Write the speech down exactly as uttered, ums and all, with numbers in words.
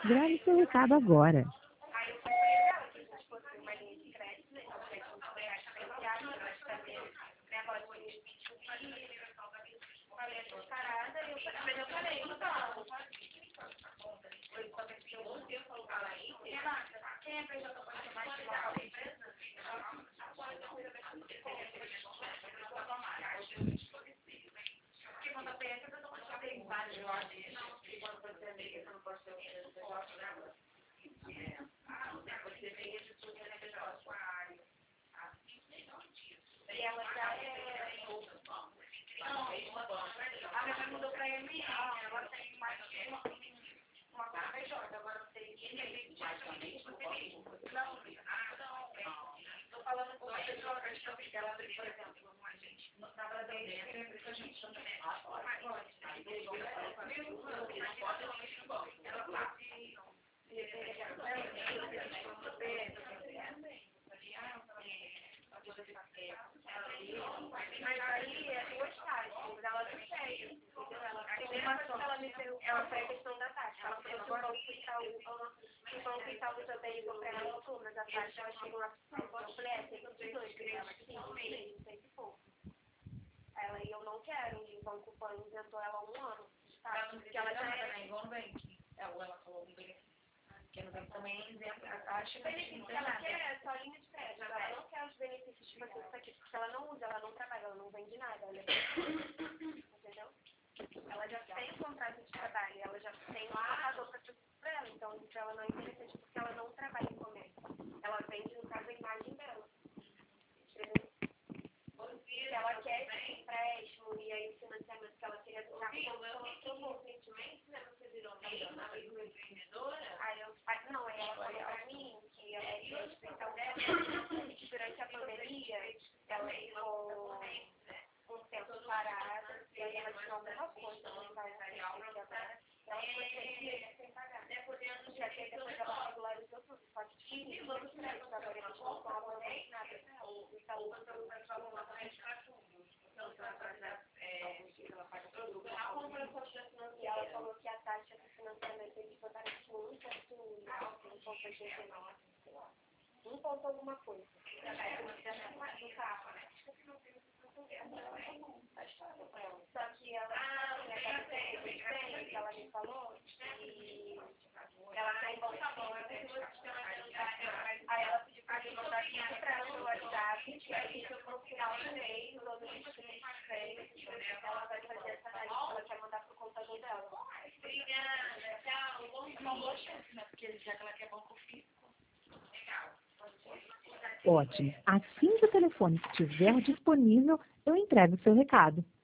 Grave seu recado agora. Ela foi a questão da taxa. Ela falou que o banco está o banco está usando aí para ela tudo, mas a taxa ela chegou a eu falei, é, tem que dois, ela cinco meses, não sei se for. Ela e eu não quero, e o Banco Pan inventou ela há um ano. Tá? Porque ela já é igual no Nubank. Ela falou no Nubank. Porque no Nubank também isenta a taxa, mas não tem nada. Ela quer só linha de crédito, ela não quer os benefícios tipo assim, isso aqui, porque ela não usa, ela não trabalha, ela não vende nada. Ela é... Entendeu? Ela já tem contrato de trabalho, ela já tem um pagador para ela, então para ela não é interessante porque ela não trabalha em comércio. Ela vende, no caso, a imagem dela. Entendeu? Se ela quer esse empréstimo e aí o financiamento que ela queria dar com ela, recentemente, né, você virou uma empreendedora? Aí eu, não, aí ela falou para mim que ela ia explicar o dela, que durante a pandemia ela ficou um tempo parada, e aí ela tinha alguma coisa, não vai sair agora. Ela foi sem pagar. Já que depois ela regularizou tudo, só que tinha todos os créditos, agora eles não cobram nem nada. Então, o banco vai cobrar para tudo. Então, ela paga tudo. A compensação financiera, ela falou que a taxa de financiamento eles botaram tipo um ponto oitenta e nove. Um ponto alguma coisa. No carro, né? Só que ela, ela me falou que ela tem bom sabor. Aí ela pediu pra mim mandar aqui pra ela no WhatsApp, e aí eu vou final do mês, no mês de mês, ela vai fazer essa análise, ela quer mandar pro computador dela. Obrigada, tchau. Bom chance, né? Porque já que ela quer banco físico. Legal. Ótimo. Assim que o telefone estiver disponível, eu entrego o seu recado.